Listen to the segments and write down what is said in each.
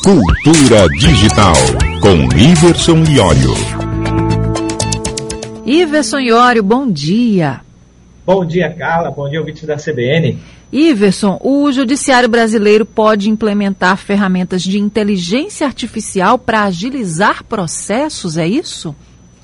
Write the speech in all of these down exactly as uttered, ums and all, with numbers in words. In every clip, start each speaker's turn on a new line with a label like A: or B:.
A: Cultura Digital, com Iverson Iorio.
B: Iverson Iorio, bom dia.
C: Bom dia, Carla. Bom dia, ouvintes da C B N.
B: Iverson, o Judiciário brasileiro pode implementar ferramentas de inteligência artificial para agilizar processos, é isso?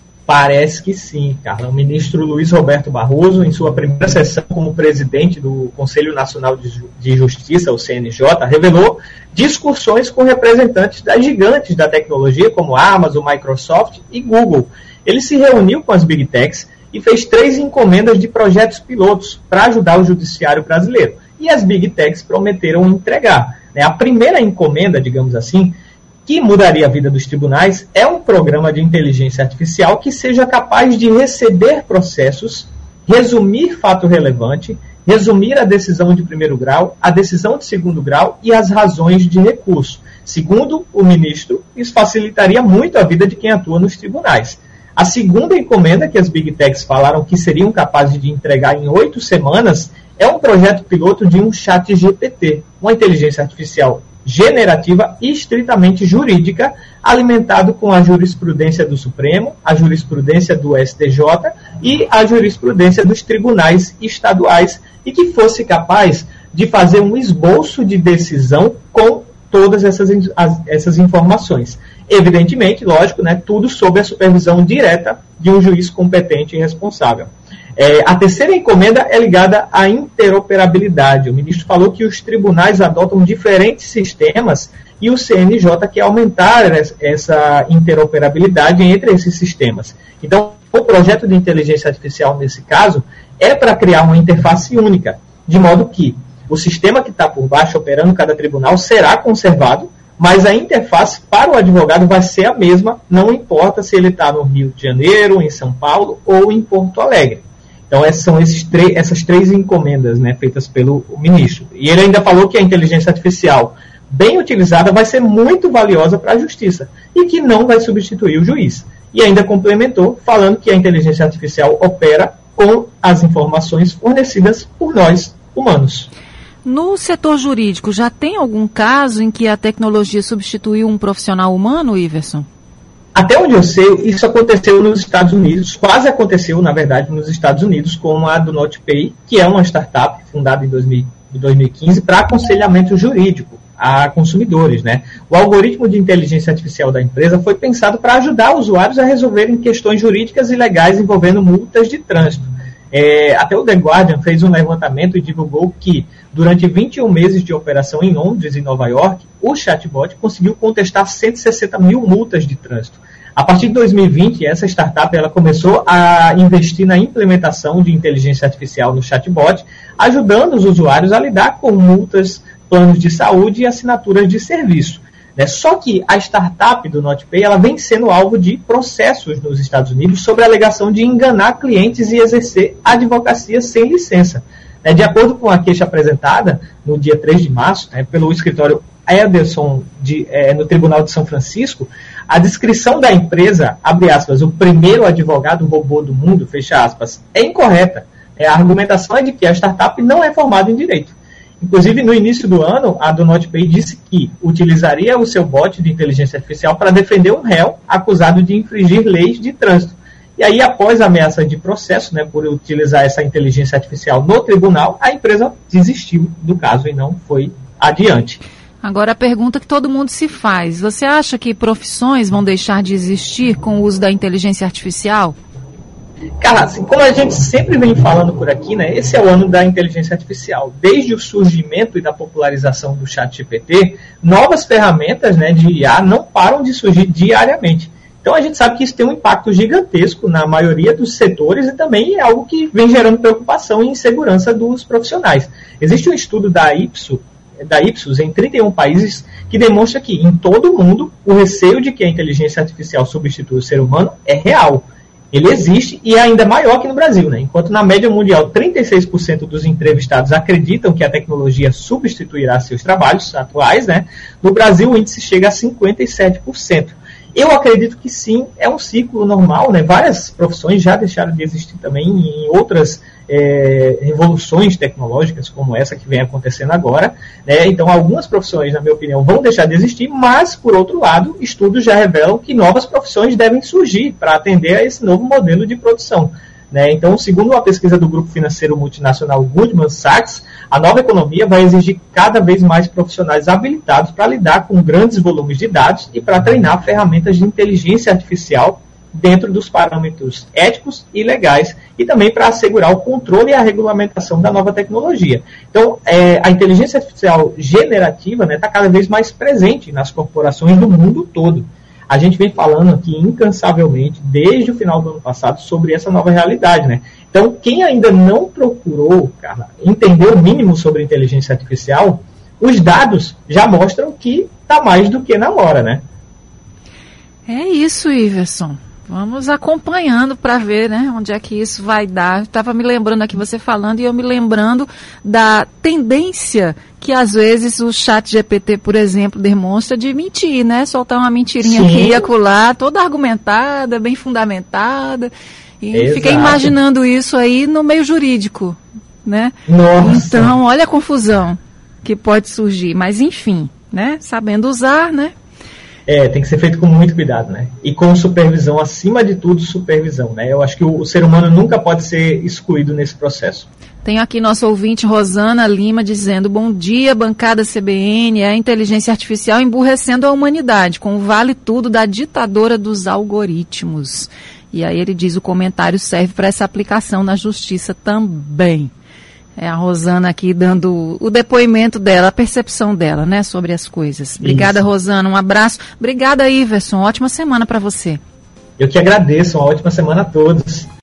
C: Parece que sim, Carla. O ministro Luiz Roberto Barroso, em sua primeira sessão como presidente do Conselho Nacional de Justiça, o C N J, revelou discussões com representantes das gigantes da tecnologia, como Amazon, Microsoft e Google. Ele se reuniu com as Big Techs e fez três encomendas de projetos pilotos para ajudar o judiciário brasileiro. E as Big Techs prometeram entregar. A primeira encomenda, digamos assim, que mudaria a vida dos tribunais, é um programa de inteligência artificial que seja capaz de receber processos, resumir fato relevante, resumir a decisão de primeiro grau, a decisão de segundo grau e as razões de recurso. Segundo o ministro, isso facilitaria muito a vida de quem atua nos tribunais. A segunda encomenda que as Big Techs falaram que seriam capazes de entregar em oito semanas é um projeto piloto de um chat G P T, uma inteligência artificial generativa e estritamente jurídica, alimentado com a jurisprudência do Supremo, a jurisprudência do S T J e a jurisprudência dos tribunais estaduais, e que fosse capaz de fazer um esboço de decisão com todas essas, as, essas informações. Evidentemente, lógico, né, tudo sob a supervisão direta de um juiz competente e responsável. É, a terceira encomenda é ligada à interoperabilidade. O ministro falou que os tribunais adotam diferentes sistemas e o C N J quer aumentar essa interoperabilidade entre esses sistemas. Então, o projeto de inteligência artificial, nesse caso, é para criar uma interface única, de modo que o sistema que está por baixo operando cada tribunal será conservado, mas a interface para o advogado vai ser a mesma, não importa se ele está no Rio de Janeiro, em São Paulo ou em Porto Alegre. Então, essas são esses essas três encomendas, né, feitas pelo ministro. E ele ainda falou que a inteligência artificial, bem utilizada, vai ser muito valiosa para a justiça e que não vai substituir o juiz. E ainda complementou, falando que a inteligência artificial opera com as informações fornecidas por nós, humanos.
B: No setor jurídico, já tem algum caso em que a tecnologia substituiu um profissional humano, Iverson?
C: Até onde eu sei, isso aconteceu nos Estados Unidos, quase aconteceu, na verdade, nos Estados Unidos, com a do NotPay, que é uma startup fundada em dois mil e quinze para aconselhamento jurídico a consumidores, né? O algoritmo de inteligência artificial da empresa foi pensado para ajudar usuários a resolverem questões jurídicas e legais envolvendo multas de trânsito. É, até o The Guardian fez um levantamento e divulgou que, durante vinte e um meses de operação em Londres e Nova York, o chatbot conseguiu contestar cento e sessenta mil multas de trânsito. A partir de dois mil e vinte, essa startup ela começou a investir na implementação de inteligência artificial no chatbot, ajudando os usuários a lidar com multas, planos de saúde e assinaturas de serviço. Só que a startup do NotPay ela vem sendo alvo de processos nos Estados Unidos sobre a alegação de enganar clientes e exercer advocacia sem licença. De acordo com a queixa apresentada no dia três de março, pelo escritório Ederson de, é, no Tribunal de São Francisco, a descrição da empresa, abre aspas, o primeiro advogado robô do mundo, fecha aspas, é incorreta. A argumentação é de que a startup não é formada em direito. Inclusive, no início do ano, a do NotPay disse que utilizaria o seu bot de inteligência artificial para defender um réu acusado de infringir leis de trânsito. E aí, após a ameaça de processo, né, por utilizar essa inteligência artificial no tribunal, a empresa desistiu do caso e não foi adiante.
B: Agora, a pergunta que todo mundo se faz, você acha que profissões vão deixar de existir com o uso da inteligência artificial?
C: Cara, assim, como a gente sempre vem falando por aqui, né, esse é o ano da inteligência artificial. Desde o surgimento e da popularização do chat G P T, novas ferramentas, né, de I A não param de surgir diariamente. Então a gente sabe que isso tem um impacto gigantesco na maioria dos setores e também é algo que vem gerando preocupação e insegurança dos profissionais. Existe um estudo da Ipsos, da Ipsos em trinta e um países que demonstra que em todo o mundo o receio de que a inteligência artificial substitua o ser humano é real. Ele existe e é ainda maior que no Brasil, né? Enquanto na média mundial trinta e seis por cento dos entrevistados acreditam que a tecnologia substituirá seus trabalhos atuais, né? No Brasil o índice chega a cinquenta e sete por cento. Eu acredito que sim, é um ciclo normal, né? Várias profissões já deixaram de existir também em outras é, revoluções tecnológicas como essa que vem acontecendo agora, né? Então algumas profissões, na minha opinião, vão deixar de existir, mas, por outro lado, estudos já revelam que novas profissões devem surgir para atender a esse novo modelo de produção. Né? Então, segundo uma pesquisa do grupo financeiro multinacional Goldman Sachs, a nova economia vai exigir cada vez mais profissionais habilitados para lidar com grandes volumes de dados e para treinar ferramentas de inteligência artificial dentro dos parâmetros éticos e legais, e também para assegurar o controle e a regulamentação da nova tecnologia. Então, é, a inteligência artificial generativa está, né, cada vez mais presente nas corporações do mundo todo. A gente vem falando aqui incansavelmente, desde o final do ano passado, sobre essa nova realidade, né? Então, quem ainda não procurou, cara, entender o mínimo sobre inteligência artificial, os dados já mostram que está mais do que na hora, né?
B: É isso, Iverson. Vamos acompanhando para ver, né, onde é que isso vai dar. Estava me lembrando aqui você falando e eu me lembrando da tendência que às vezes o chat G P T, por exemplo, demonstra de mentir, né? Soltar uma mentirinha Sim. aqui e acolá, toda argumentada, bem fundamentada. E Exato. Fiquei imaginando isso aí no meio jurídico, né?
C: Nossa.
B: Então, olha a confusão que pode surgir. Mas enfim, né? Sabendo usar, né?
C: É, tem que ser feito com muito cuidado, né? E com supervisão, acima de tudo, supervisão, né? Eu acho que o, o ser humano nunca pode ser excluído nesse processo.
B: Tem aqui nosso ouvinte Rosana Lima dizendo: bom dia, bancada C B N, é a inteligência artificial emburrecendo a humanidade, com o vale tudo da ditadora dos algoritmos. E aí ele diz: o comentário serve para essa aplicação na justiça também. É a Rosana aqui dando o depoimento dela, a percepção dela, né, sobre as coisas. Obrigada, Isso. Rosana, um abraço. Obrigada, Iverson, ótima semana para você.
C: Eu que agradeço, uma ótima semana a todos.